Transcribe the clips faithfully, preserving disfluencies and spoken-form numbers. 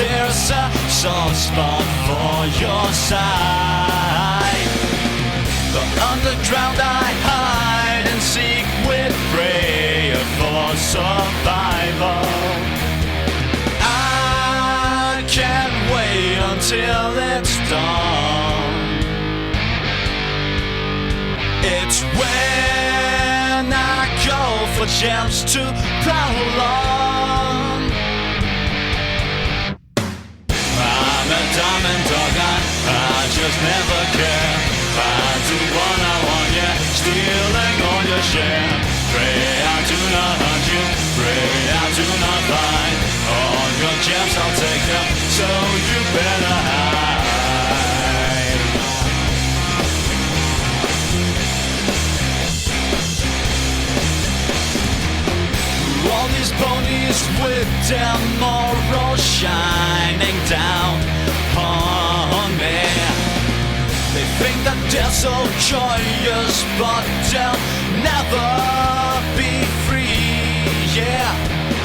there's a soft spot for your side. The underground I hide and seek with prayer for survival. I can't wait until it's done. It's when I go for gems to prowl on. I'm a diamond dog, I, I just never care. I do what I want, yeah, stealing all your share. Pray I do not hunt you, pray I do not find. All your gems I'll take them, so you better hide. All these ponies with their morals shining down on me. They think that they're so joyous, but they'll never be free, yeah.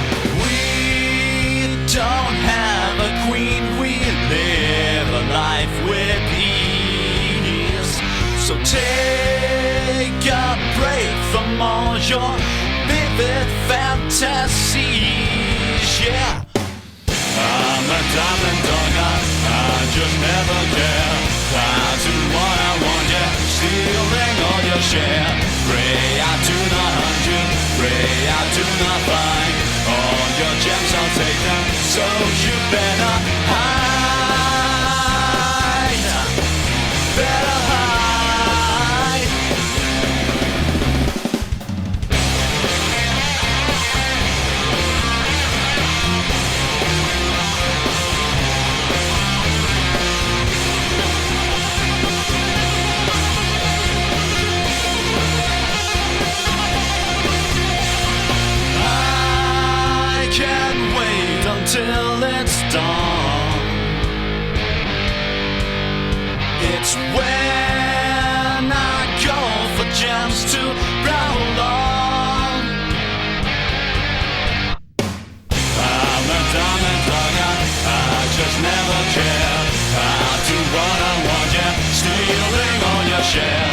We don't have a queen, we live a life with ease. So take a break from all your vivid fantasies, yeah. I'm a diamond dog, I, I just never care. I do what I want, yeah, stealing all your share. Pray I do not hunt you, pray I do not find. All your gems I'll take them, so you better hide. Better hide. Till it's dawn. It's when I go for gems to prowl on. I'm a diamond dog, I, I just never care. I do what I want, yeah, stealing all your share.